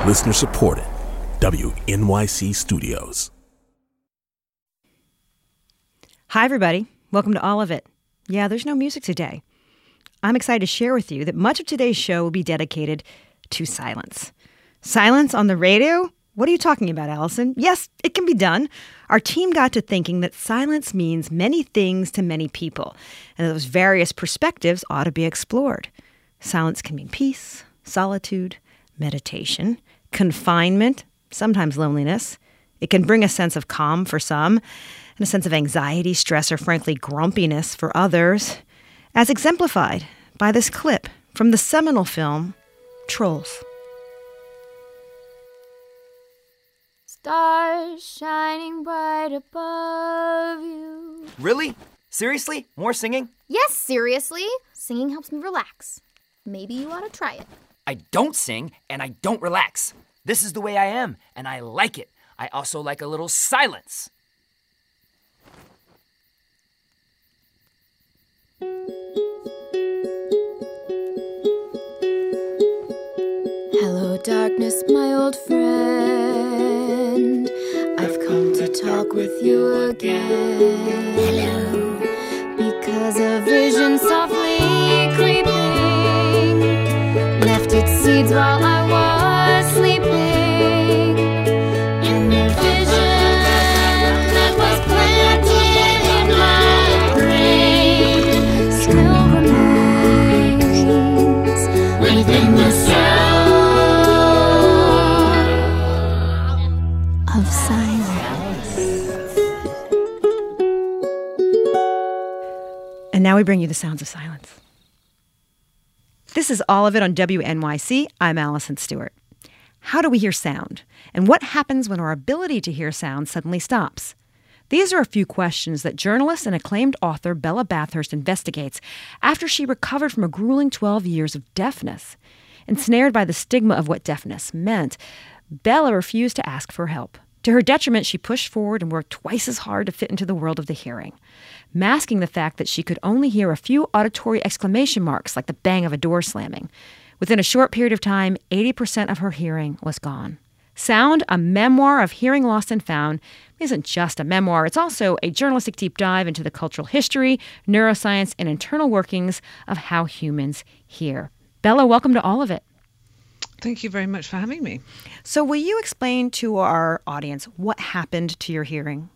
Listener supported. WNYC Studios. Hi, everybody. Welcome to All of It. Yeah, there's no music today. I'm excited to share with you that much of today's show will be dedicated to silence. Silence on the radio? What are you talking about, Allison? Yes, it can be done. Our team got to thinking that silence means many things to many people, and those various perspectives ought to be explored. Silence can mean peace, solitude, meditation, confinement, sometimes loneliness. It can bring a sense of calm for some, and a sense of anxiety, stress, or frankly, grumpiness for others, as exemplified by this clip from the seminal film, Trolls. Stars shining bright above you. Really? Seriously? More singing? Yes, seriously. Singing helps me relax. Maybe you ought to try it. I don't sing, and I don't relax. This is the way I am, and I like it. I also like a little silence. Hello, darkness, my old friend. I've come to talk with you again. Hello. Because a vision softly creeping left its seeds while I was sleeping. And the vision that was planted in my brain still remains within the sound of silence. And now we bring you the sounds of silence. This is All of It on WNYC. I'm Allison Stewart. How do we hear sound? And what happens when our ability to hear sound suddenly stops? These are a few questions that journalist and acclaimed author Bella Bathurst investigates after she recovered from a grueling 12 years of deafness. Ensnared by the stigma of what deafness meant, Bella refused to ask for help. To her detriment, she pushed forward and worked twice as hard to fit into the world of the hearing, masking the fact that she could only hear a few auditory exclamation marks like the bang of a door slamming. Within a short period of time, 80% of her hearing was gone. Sound, a memoir of hearing lost and found, isn't just a memoir. It's also a journalistic deep dive into the cultural history, neuroscience, and internal workings of how humans hear. Bella, welcome to All of It. Thank you very much for having me. So will you explain to our audience what happened to your hearing?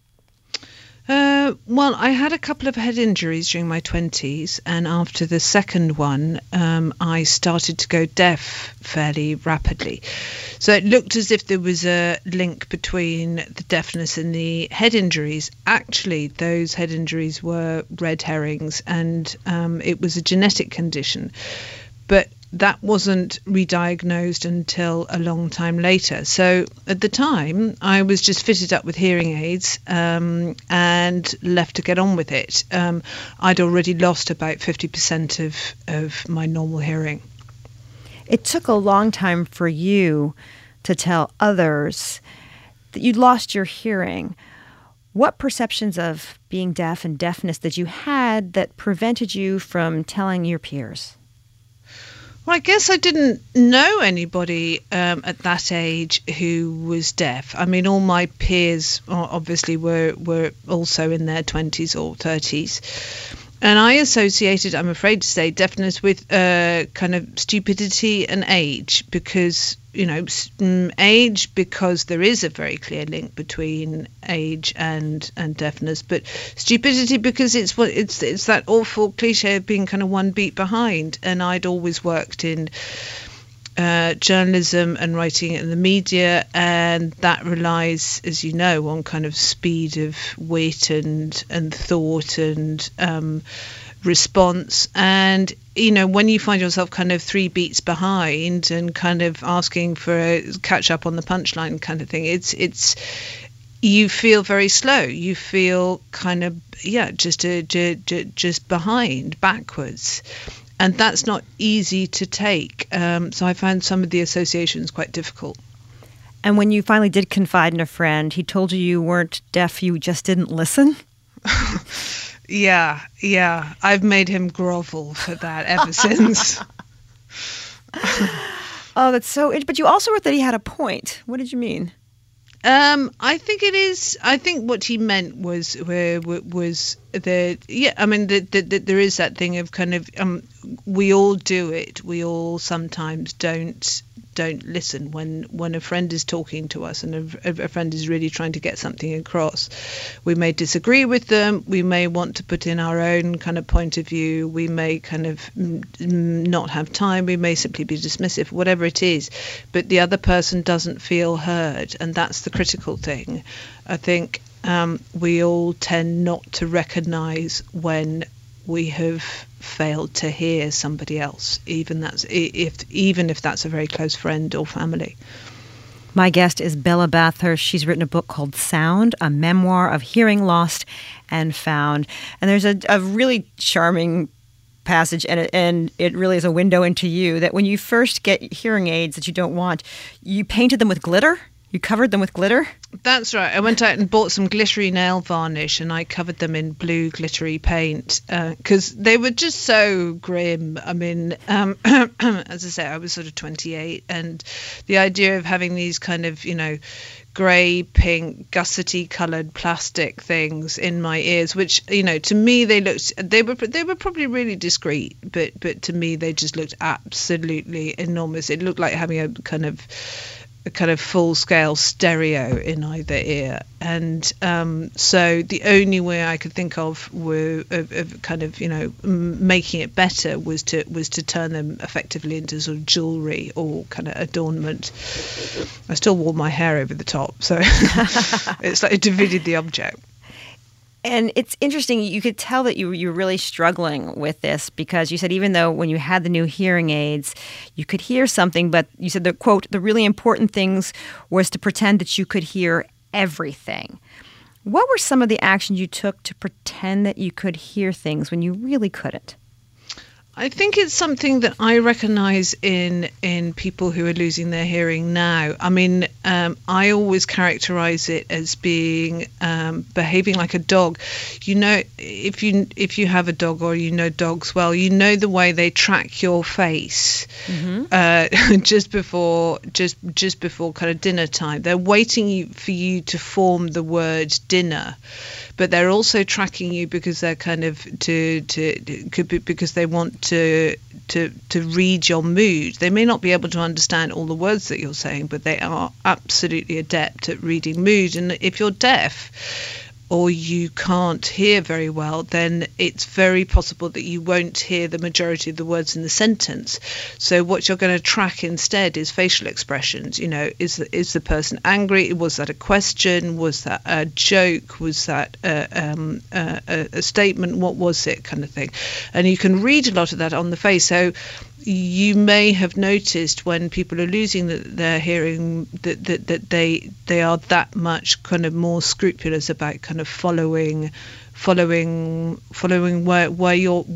Well, I had a couple of head injuries during my 20s, and after the second one, I started to go deaf fairly rapidly. So it looked as if there was a link between the deafness and the head injuries. Actually, those head injuries were red herrings, and it was a genetic condition. But that wasn't re-diagnosed until a long time later. So at the time, I was just fitted up with hearing aids and left to get on with it. I'd already lost about 50% of my normal hearing. It took a long time for you to tell others that you'd lost your hearing. What perceptions of being deaf and deafness did you had that prevented you from telling your peers? Well, I guess I didn't know anybody at that age who was deaf. I mean, all my peers obviously were also in their 20s or 30s. And I associated, I'm afraid to say, deafness with kind of stupidity and age because, age, because there is a very clear link between age and deafness, but stupidity because it's that awful cliche of being kind of one beat behind. And I'd always worked in journalism and writing in the media, and that relies, as you know, on kind of speed of wit and thought and response. And when you find yourself kind of 3 beats behind and kind of asking for a catch up on the punchline kind of thing, it's you feel very slow. You feel kind of just behind, backwards. And that's not easy to take. So I found some of the associations quite difficult. And when you finally did confide in a friend, he told you weren't deaf, you just didn't listen? Yeah. I've made him grovel for that ever since. Oh, that's so interesting. But you also wrote that he had a point. What did you mean? I think it is. I think what he meant was that. Yeah, I mean, there is that thing of kind of we all do it. We all sometimes don't listen when a friend is talking to us and a friend is really trying to get something across. We may disagree with them. We may want to put in our own kind of point of view. We may kind of not have time. We may simply be dismissive, whatever it is. But the other person doesn't feel heard, and that's the critical thing. I think we all tend not to recognise when we have failed to hear somebody else, even if that's a very close friend or family. My guest is Bella Bathurst. She's written a book called Sound, a memoir of hearing lost and found. And there's a really charming passage, and it really is a window into you, that when you first get hearing aids that you don't want, you painted them with glitter? You covered them with glitter? That's right. I went out and bought some glittery nail varnish and I covered them in blue glittery paint because they were just so grim. I mean, as I say, I was sort of 28, and the idea of having these kind of, grey, pink, gussety coloured plastic things in my ears, which, to me they were probably really discreet, but to me they just looked absolutely enormous. It looked like having a kind of full-scale stereo in either ear, and so the only way I could think of making it better was to turn them effectively into sort of jewellery or kind of adornment. I still wore my hair over the top, so it's like it defeated the object. And it's interesting, you could tell that you're really struggling with this, because you said even though when you had the new hearing aids, you could hear something, but you said the quote, the really important things was to pretend that you could hear everything. What were some of the actions you took to pretend that you could hear things when you really couldn't? I think it's something that I recognise in people who are losing their hearing now. I mean, I always characterise it as being behaving like a dog. If you have a dog or dogs well, the way they track your face just before kind of dinner time. They're waiting for you to form the word dinner, but they're also tracking you because they're kind of because they want to read your mood. They may not be able to understand all the words that you're saying, but they are absolutely adept at reading mood. And if you're deaf or you can't hear very well, then it's very possible that you won't hear the majority of the words in the sentence. So what you're going to track instead is facial expressions. Is the person angry? Was that a question? Was that a joke? Was that a statement? What was it, kind of thing? And you can read a lot of that on the face. So you may have noticed when people are losing their hearing that they are that much kind of more scrupulous about kind of following where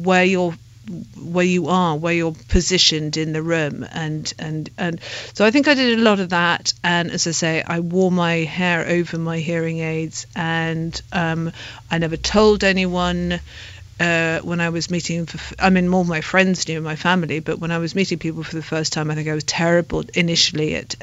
you're positioned in the room, and so I think I did a lot of that. And as I say, I wore my hair over my hearing aids, and I never told anyone. When I was meeting, more of my friends knew, my family, but when I was meeting people for the first time, I think I was terrible initially at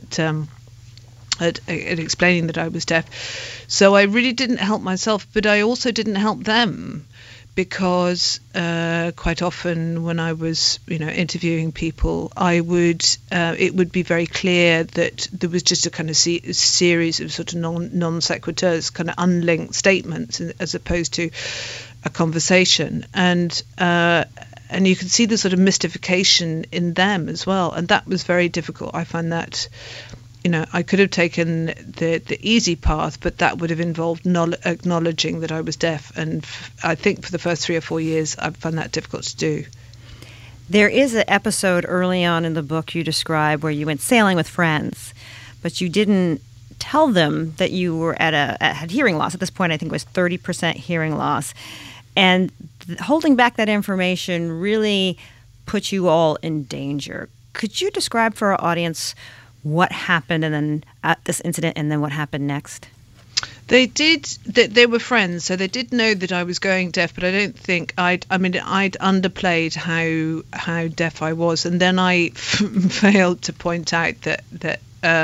explaining that I was deaf. So I really didn't help myself, but I also didn't help them, because quite often when I was, interviewing people, it would be very clear that there was just a kind of series of sort of non sequiturs, kind of unlinked statements, as opposed to a conversation, and you can see the sort of mystification in them as well, and that was very difficult. I find that, I could have taken the easy path, but that would have involved acknowledging that I was deaf, and I think for the first 3 or 4 years I found that difficult to do. There is an episode early on in the book you describe where you went sailing with friends, but you didn't tell them that you were had hearing loss. At this point, I think it was 30% hearing loss. And holding back that information really put you all in danger. Could you describe for our audience what happened and then at this incident and then what happened next? They did. They were friends, so they did know that I was going deaf. But I don't think I'd underplayed how deaf I was, and then I failed to point out that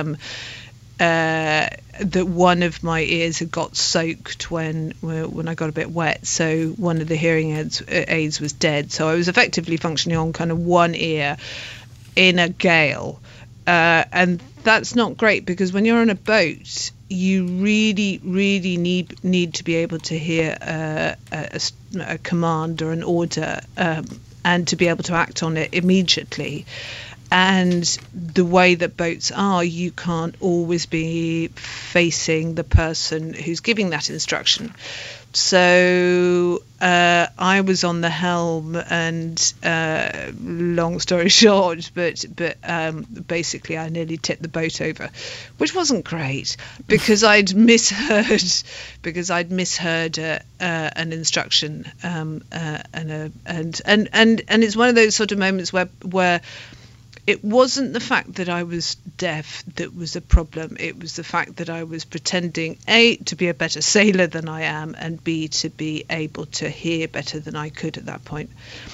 one of my ears had got soaked when I got a bit wet. So one of the hearing aids was dead. So I was effectively functioning on kind of one ear in a gale, and that's not great, because when you're on a boat, you really need to be able to hear a command or an order, and to be able to act on it immediately. And the way that boats are, you can't always be facing the person who's giving that instruction. So I was on the helm, and long story short, but basically I nearly tipped the boat over, which wasn't great, because I'd misheard an instruction, and it's one of those sort of moments where it wasn't the fact that I was deaf that was a problem. It was the fact that I was pretending, A, to be a better sailor than I am, and B, to be able to hear better than I could at that point.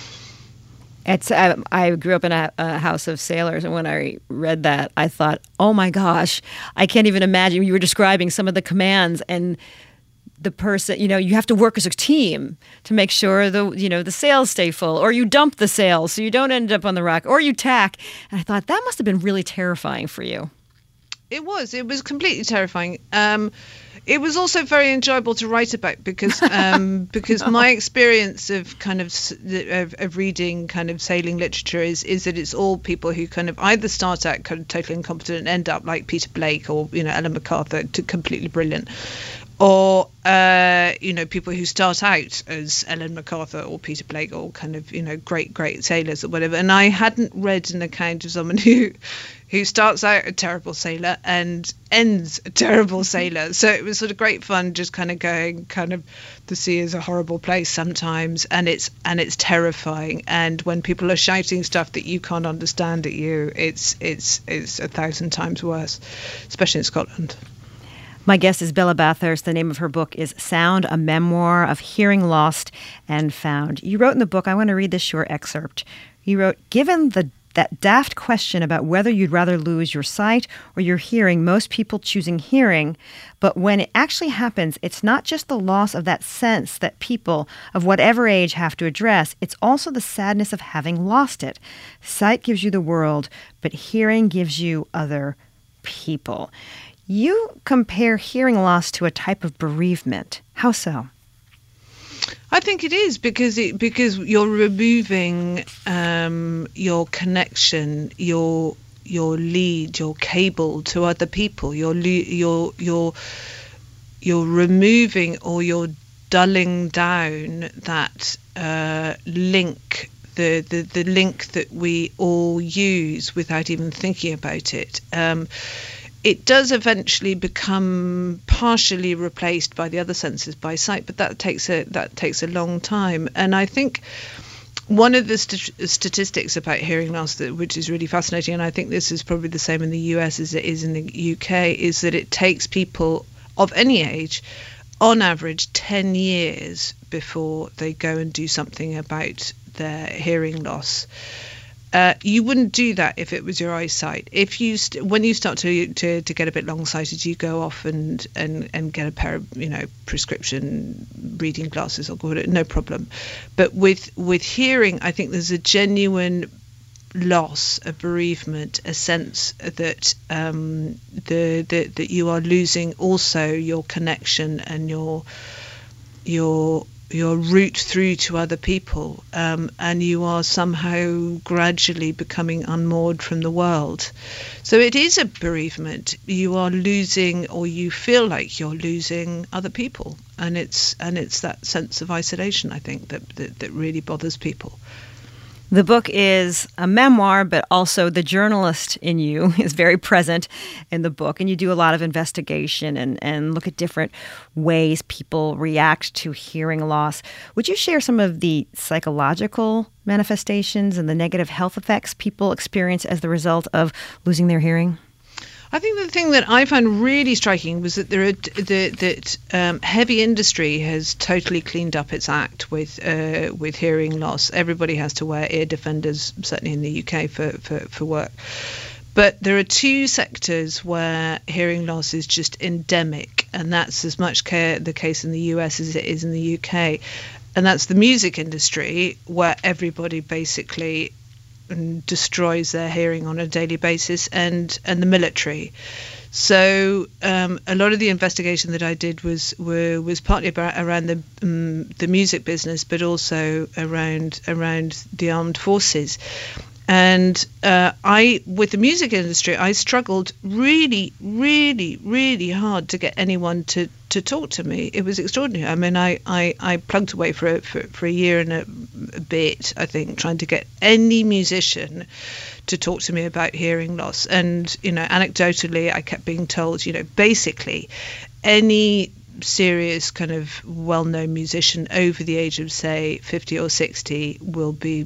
I grew up in a house of sailors, and when I read that, I thought, oh my gosh, I can't even imagine. You were describing some of the commands, and the person, you have to work as a team to make sure the sails stay full, or you dump the sails so you don't end up on the rock, or you tack. And I thought that must have been really terrifying for you. It was completely terrifying. It was also very enjoyable to write about, because my experience of of reading kind of sailing literature is that it's all people who kind of either start out kind of totally incompetent and end up like Peter Blake or Ellen MacArthur, completely brilliant, or people who start out as Ellen MacArthur or Peter Blake, or kind of great sailors or whatever. And I hadn't read an account of someone who starts out a terrible sailor and ends a terrible sailor. So it was sort of great fun, just kind of going, the sea is a horrible place sometimes, and it's terrifying. And when people are shouting stuff that you can't understand at you, it's 1,000 times worse, especially in Scotland. My guest is Bella Bathurst. The name of her book is Sound, a Memoir of Hearing Lost and Found. You wrote in the book, I want to read this short excerpt. You wrote, given that daft question about whether you'd rather lose your sight or your hearing, most people choosing hearing. But when it actually happens, it's not just the loss of that sense that people of whatever age have to address. It's also the sadness of having lost it. Sight gives you the world, but hearing gives you other people. You compare hearing loss to a type of bereavement. How so? I think it is because you're removing your connection, your lead, your cable to other people. You're removing, or you're dulling down that link, the link that we all use without even thinking about it. It does eventually become partially replaced by the other senses, by sight, but that takes a long time. And I think one of the statistics about hearing loss, which is really fascinating, and I think this is probably the same in the US as it is in the UK, is that it takes people of any age, on average, 10 years before they go and do something about their hearing loss. You wouldn't do that if it was your eyesight. If you when you start to get a bit long-sighted, you go off and get a pair of prescription reading glasses or whatever, no problem. But with hearing, I think there's a genuine loss, a bereavement, a sense that that you are losing also your connection and your route through to other people, and you are somehow gradually becoming unmoored from the world. So it is a bereavement. You are losing, or you feel like you're losing, other people, and it's that sense of isolation, I think, that really bothers people. The book is a memoir, but also the journalist in you is very present in the book. And you do a lot of investigation and look at different ways people react to hearing loss. Would you share some of the psychological manifestations and the negative health effects people experience as the result of losing their hearing? I think the thing that I found really striking was that heavy industry has totally cleaned up its act with hearing loss. Everybody has to wear ear defenders, certainly in the UK, for work. But there are two sectors where hearing loss is just endemic, and that's as much the case in the US as it is in the UK. And that's the music industry, where everybody basically destroys their hearing on a daily basis, and the military. So a lot of the investigation that I did was partly around the music business, but also around the armed forces. And with the music industry, I struggled really, really, really hard to get anyone to talk to me. It was extraordinary. I mean, I plugged away for a year and a bit, I think, trying to get any musician to talk to me about hearing loss. And, anecdotally, I kept being told, basically any serious kind of well-known musician over the age of, say, 50 or 60 will be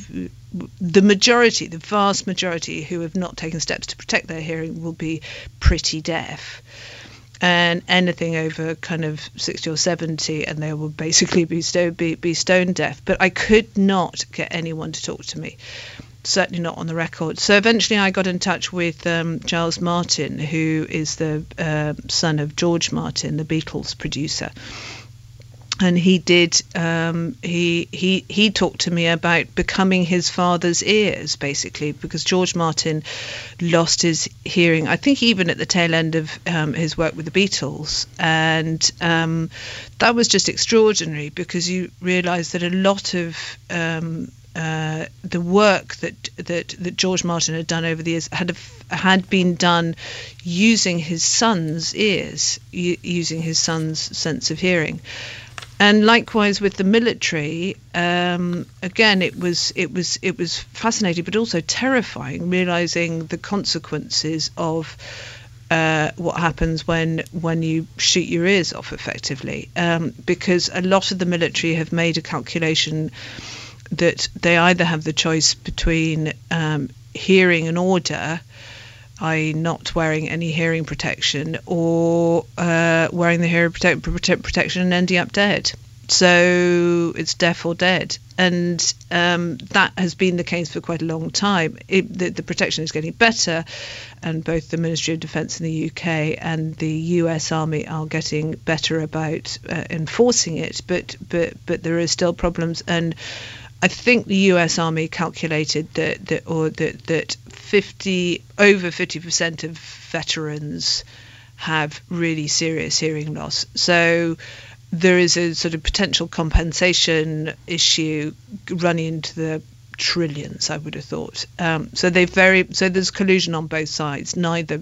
the vast majority who have not taken steps to protect their hearing will be pretty deaf. And anything over kind of 60 or 70, and they will basically be stone deaf. But I could not get anyone to talk to me, certainly not on the record. So eventually I got in touch with Giles Martin, who is the son of George Martin, the Beatles producer. And he did. He talked to me about becoming his father's ears, basically, because George Martin lost his hearing, I think, even at the tail end of his work with the Beatles, and that was just extraordinary, because you realise that a lot of the work that George Martin had done over the years had been done using his son's ears, using his son's sense of hearing. And likewise with the military, again, it was fascinating, but also terrifying, realizing the consequences of what happens when you shoot your ears off, effectively, because a lot of the military have made a calculation that they either have the choice between hearing an order, i.e. not wearing any hearing protection, or wearing the hearing protection and ending up dead. So it's deaf or dead. And that has been the case for quite a long time. The protection is getting better, and both the Ministry of Defence in the UK and the US Army are getting better about enforcing it, but there are still problems. And I think the US Army calculated that over 50% of veterans have really serious hearing loss. So there is a sort of potential compensation issue running into the trillions, I would have thought. So there's collusion on both sides. Neither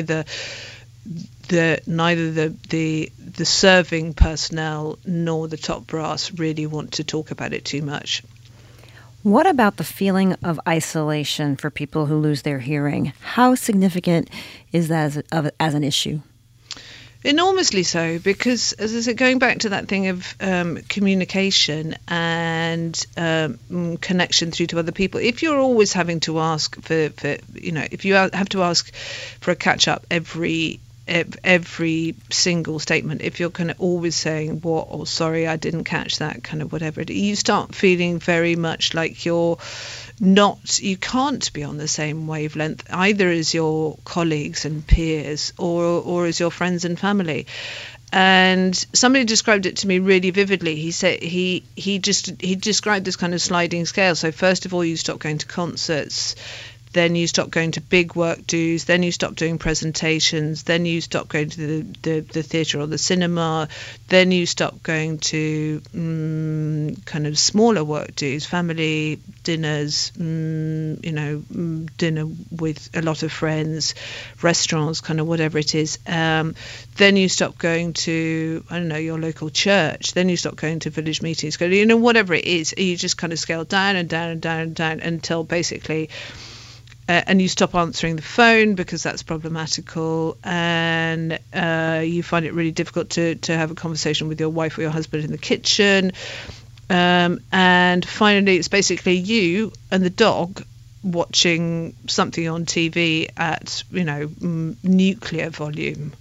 the serving personnel nor the top brass really want to talk about it too much. What about the feeling of isolation for people who lose their hearing? How significant is that as an issue? Enormously so, because, as I said, going back to that thing of communication and connection through to other people, if you're always having to ask if you have to ask for a catch-up every single statement, if you're kind of always saying what, or sorry, I didn't catch that, kind of whatever, you start feeling very much like you can't be on the same wavelength either as your colleagues and peers or as your friends and family. And somebody described it to me really vividly. He said he described this kind of sliding scale. So first of all, you stop going to concerts, then you stop going to big work dues, then you stop doing presentations, then you stop going to the theatre or the cinema, then you stop going to kind of smaller work dues, family dinners, dinner with a lot of friends, restaurants, kind of whatever it is. Then you stop going to, I don't know, your local church, then you stop going to village meetings, whatever it is. You just kind of scale down and down and down and down until basically... and you stop answering the phone because that's problematical, and you find it really difficult to have a conversation with your wife or your husband in the kitchen. And finally, it's basically you and the dog watching something on TV at, nuclear volume.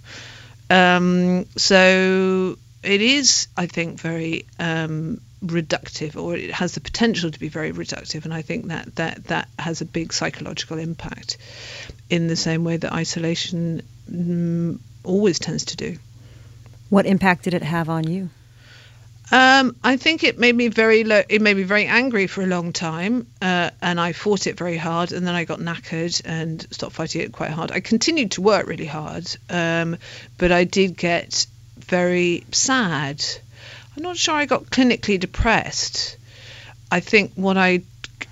So it is, I think, very reductive, or it has the potential to be very reductive, and I think that has a big psychological impact in the same way that isolation always tends to do. What impact did it have on you? I think it made me very angry for a long time, and I fought it very hard, and then I got knackered and stopped fighting it quite hard. I continued to work really hard, but I did get very sad. I'm not sure I got clinically depressed. I think what I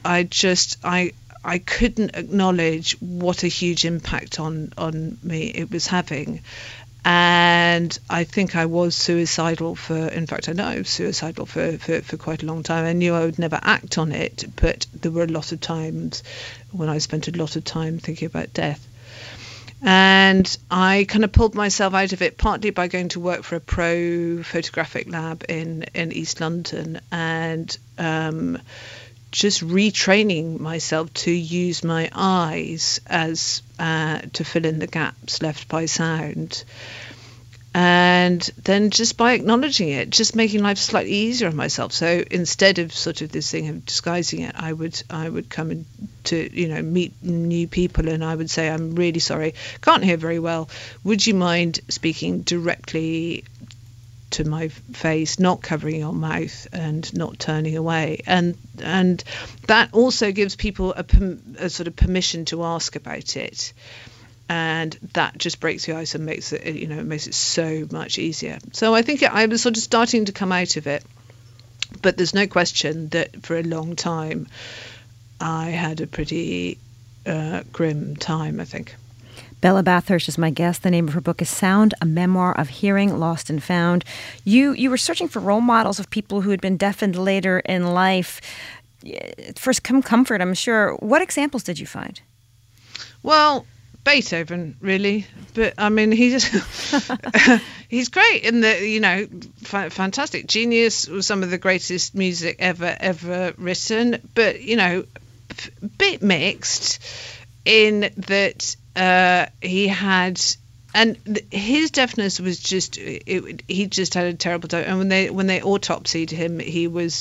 couldn't acknowledge what a huge impact on me it was having. And I think I was suicidal for quite a long time. I knew I would never act on it, but there were a lot of times when I spent a lot of time thinking about death. And I kind of pulled myself out of it, partly by going to work for a pro photographic lab in East London, and just retraining myself to use my eyes as to fill in the gaps left by sound. And then just by acknowledging it, just making life slightly easier on myself. So instead of sort of this thing of disguising it, I would come in to, meet new people, and I would say, I'm really sorry, can't hear very well. Would you mind speaking directly to my face, not covering your mouth and not turning away? And that also gives people a sort of permission to ask about it. And that just breaks the ice and makes it so much easier. So I think I was sort of starting to come out of it, but there's no question that for a long time I had a pretty grim time, I think. Bella Bathurst is my guest. The name of her book is Sound, a memoir of hearing lost and found. You were searching for role models of people who had been deafened later in life. For some comfort, I'm sure. What examples did you find? Well, Beethoven, really, but I mean, he's great in the, fantastic genius, was some of the greatest music ever written, but bit mixed in that he had, and his deafness was just, he just had a terrible time. And when they autopsied him, he was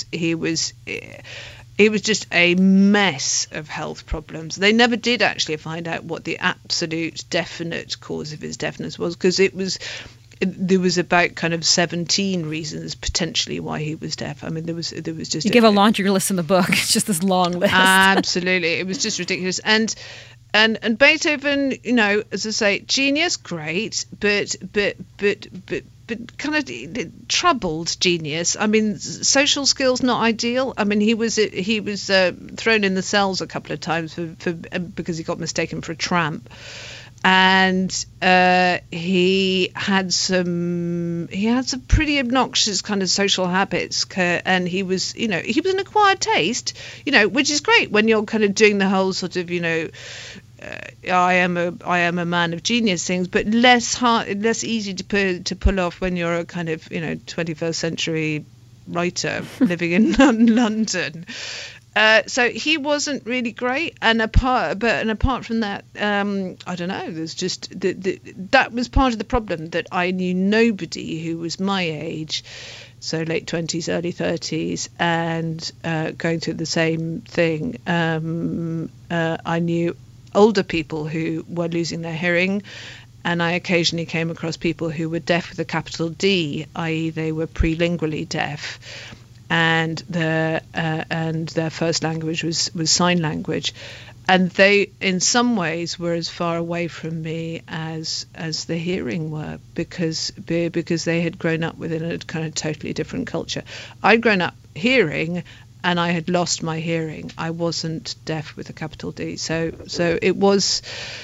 just a mess of health problems. They never did actually find out what the absolute definite cause of his deafness was, because there was about kind of 17 reasons potentially why he was deaf. I mean, there was just... You give a laundry list in the book. It's just this long list. Absolutely. It was just ridiculous. And Beethoven, as I say, genius, great, but kind of troubled genius. I mean, social skills not ideal. I mean, he was thrown in the cells a couple of times because he got mistaken for a tramp, and he had some pretty obnoxious kind of social habits, and he was an acquired taste, which is great when you're kind of doing the whole sort of I am a man of genius things, but less easy to pull off when you're a kind of 21st century writer living in London. So he wasn't really great, and apart from that, I don't know. There's just that was part of the problem, that I knew nobody who was my age, so late 20s, early 30s, and going through the same thing. I knew older people who were losing their hearing, and I occasionally came across people who were deaf with a capital D, i.e. they were prelingually deaf, and their first language was sign language, and they in some ways were as far away from me as the hearing were, because they had grown up within a kind of totally different culture. I'd grown up hearing, and I had lost my hearing. I wasn't deaf with a capital D. So it was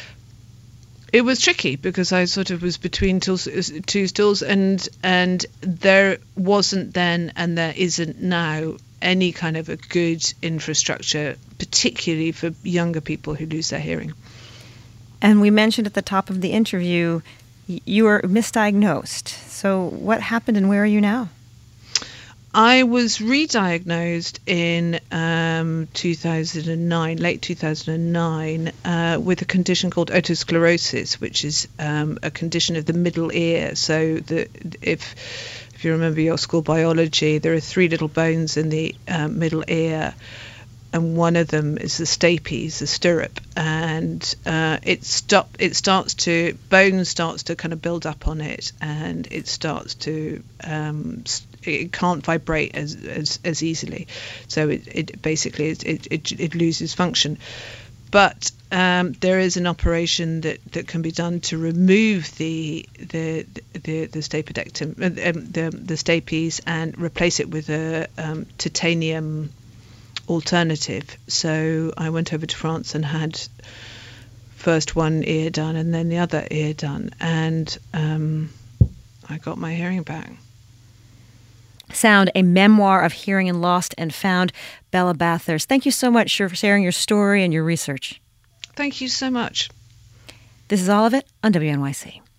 tricky, because I sort of was between two stools, and there wasn't then, and there isn't now, any kind of a good infrastructure, particularly for younger people who lose their hearing. And we mentioned at the top of the interview, you were misdiagnosed. So what happened, and where are you now? I was re-diagnosed in 2009, late 2009, with a condition called otosclerosis, which is a condition of the middle ear. So if you remember your school biology, there are 3 little bones in the middle ear, and one of them is the stapes, the stirrup, and bone starts to kind of build up on it, and it starts to it can't vibrate as easily, so it basically it loses function. But there is an operation that can be done to remove the stapedectomy, the stapes, and replace it with a titanium alternative. So I went over to France and had first one ear done and then the other ear done, and I got my hearing back. Sound, a memoir of hearing and lost and found. Bella Bathurst, thank you so much for sharing your story and your research. Thank you so much. This is all of it on WNYC.